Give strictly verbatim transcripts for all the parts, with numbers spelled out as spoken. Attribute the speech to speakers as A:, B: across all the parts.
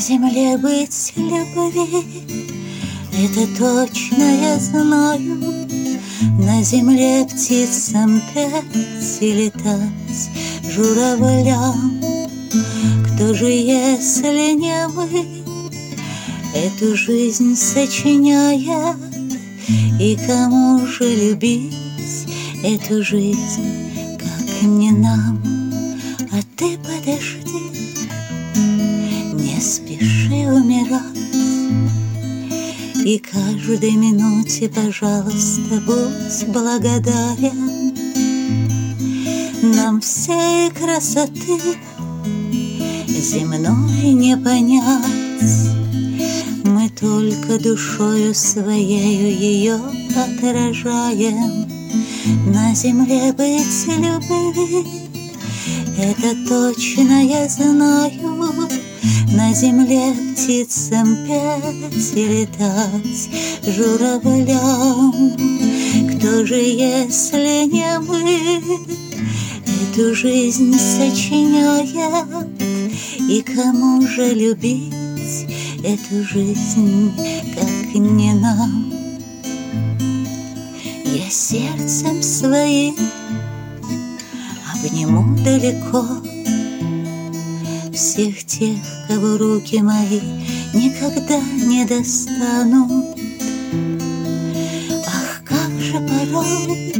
A: земле быть любви, это точно я знаю. На земле птицам петь и летать журавлям. Кто же, если не мы, эту жизнь сочиняет? И кому же любить эту жизнь, как не нам? А ты подожди, не спеши умирать, и каждой минуте, пожалуйста, будь благодарен. Нам всей красоты земной не понять, мы только душою своею ее отражаем. На земле быть любви, это точно я знаю. На земле птицам петь и летать журавлям. Кто же, если не мы, эту жизнь сочиняет? И кому же любить эту жизнь, как не нам? Я сердцем своим обниму далеко всех тех, кого руки мои никогда не достанут. Ах, как же порой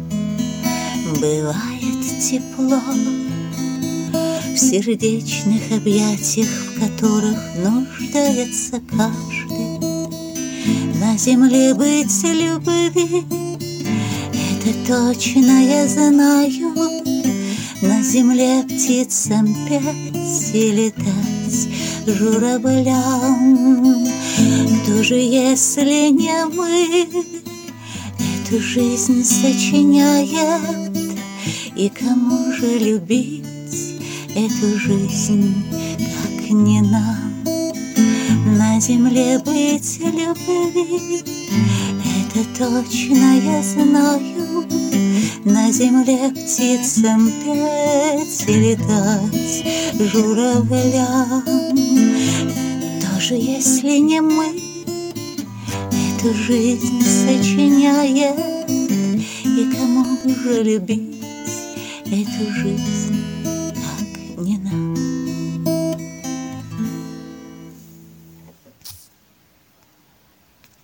A: бывает тепло в сердечных объятиях, в которых нуждается каждый. На земле быть любви, это точно я знаю. На земле птицам петь и летать журавлям. Кто же, если не мы, эту жизнь сочиняет? И кому же любить эту жизнь, как не нам? На земле быть любви, это точно я знаю. На земле птицам петь и летать журавлям. Тоже, если не мы, эту жизнь сочиняет? И кому же любить эту жизнь, как не нам?